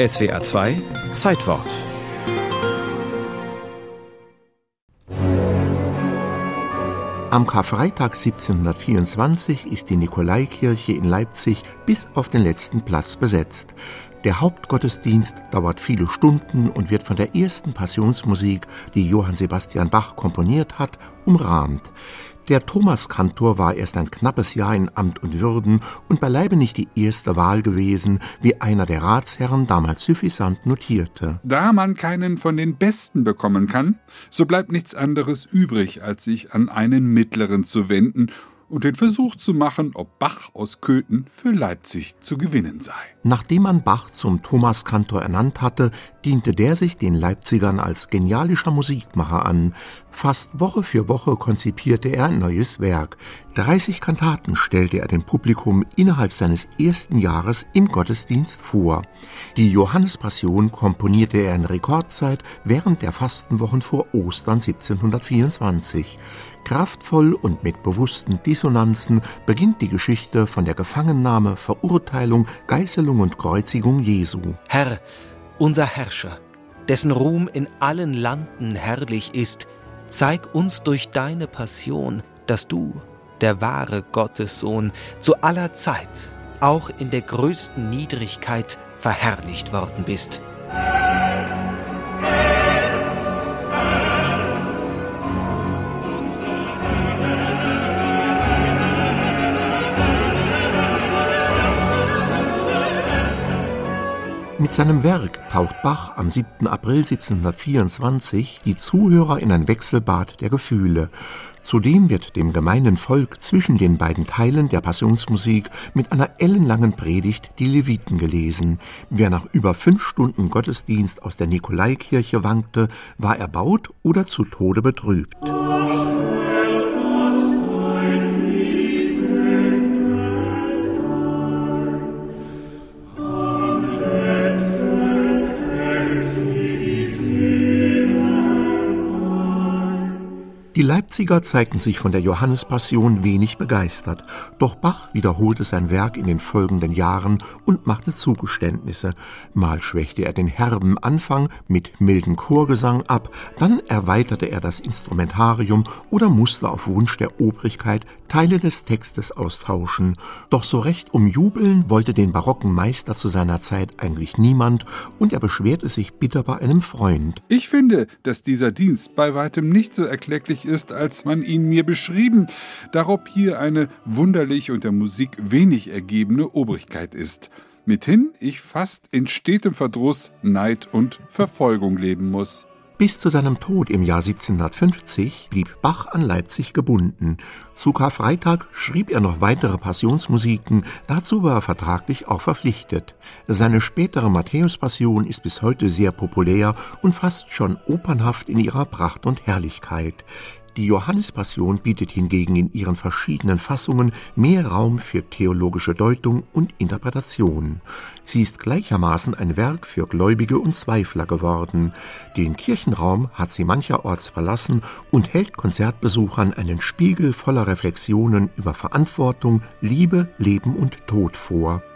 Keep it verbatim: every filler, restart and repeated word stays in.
S W R zwei Zeitwort. Am Karfreitag siebzehnhundertvierundzwanzig ist die Nikolaikirche in Leipzig bis auf den letzten Platz besetzt. Der Hauptgottesdienst dauert viele Stunden und wird von der ersten Passionsmusik, die Johann Sebastian Bach komponiert hat, umrahmt. Der Thomaskantor war erst ein knappes Jahr in Amt und Würden und beileibe nicht die erste Wahl gewesen, wie einer der Ratsherren damals suffisant notierte. Da man keinen von den Besten bekommen kann, so bleibt nichts anderes übrig, als sich an einen Mittleren zu wenden und den Versuch zu machen, ob Bach aus Köthen für Leipzig zu gewinnen sei. Nachdem man Bach zum Thomaskantor ernannt hatte, diente der sich den Leipzigern als genialischer Musikmacher an. Fast Woche für Woche konzipierte er ein neues Werk. dreißig Kantaten stellte er dem Publikum innerhalb seines ersten Jahres im Gottesdienst vor. Die Johannespassion komponierte er in Rekordzeit während der Fastenwochen vor Ostern siebzehnhundertvierundzwanzig. Kraftvoll und mit bewussten Dissonanzen beginnt die Geschichte von der Gefangennahme, Verurteilung, Geißelung und Kreuzigung Jesu. Herr, unser Herrscher, dessen Ruhm in allen Landen herrlich ist, zeig uns durch deine Passion, dass du, der wahre Gottessohn, zu aller Zeit, auch in der größten Niedrigkeit, verherrlicht worden bist. Mit seinem Werk taucht Bach am siebten April siebzehnhundertvierundzwanzig die Zuhörer in ein Wechselbad der Gefühle. Zudem wird dem gemeinen Volk zwischen den beiden Teilen der Passionsmusik mit einer ellenlangen Predigt die Leviten gelesen. Wer nach über fünf Stunden Gottesdienst aus der Nikolaikirche wankte, war erbaut oder zu Tode betrübt. Die Leipziger zeigten sich von der Johannespassion wenig begeistert, doch Bach wiederholte sein Werk in den folgenden Jahren und machte Zugeständnisse. Mal schwächte er den herben Anfang mit mildem Chorgesang ab, dann erweiterte er das Instrumentarium oder musste auf Wunsch der Obrigkeit Teile des Textes austauschen. Doch so recht umjubeln wollte den barocken Meister zu seiner Zeit eigentlich niemand und er beschwerte sich bitter bei einem Freund. Ich finde, dass dieser Dienst bei weitem nicht so erklecklich ist, als man ihn mir beschrieben, darob hier eine wunderlich und der Musik wenig ergebene Obrigkeit ist. Mithin ich fast in stetem Verdruss, Neid und Verfolgung leben muss. Bis zu seinem Tod im Jahr siebzehnhundertfünfzig blieb Bach an Leipzig gebunden. Zu Karfreitag schrieb er noch weitere Passionsmusiken, dazu war er vertraglich auch verpflichtet. Seine spätere Matthäus-Passion ist bis heute sehr populär und fast schon opernhaft in ihrer Pracht und Herrlichkeit. Die Johannespassion bietet hingegen in ihren verschiedenen Fassungen mehr Raum für theologische Deutung und Interpretation. Sie ist gleichermaßen ein Werk für Gläubige und Zweifler geworden. Den Kirchenraum hat sie mancherorts verlassen und hält Konzertbesuchern einen Spiegel voller Reflexionen über Verantwortung, Liebe, Leben und Tod vor.